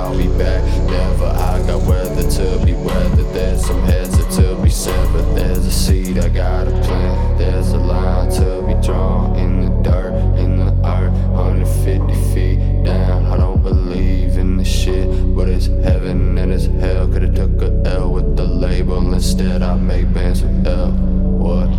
I'll be back. Never, I got weather to be weathered. There's some heads that to be severed. There's a seed I gotta plant. There's a line to be drawn in the dirt, in the earth, 150 feet down. I don't believe in this shit, but it's heaven and it's hell. Could've took a L with the label, instead I make bands with L. What?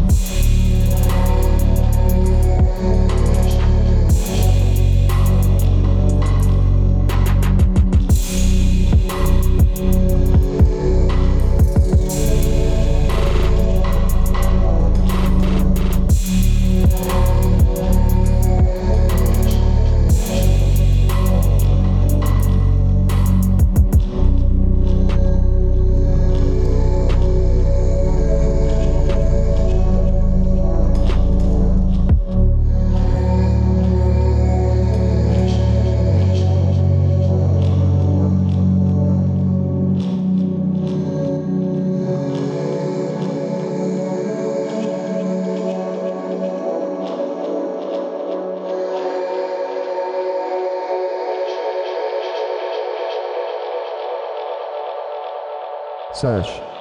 Sesh.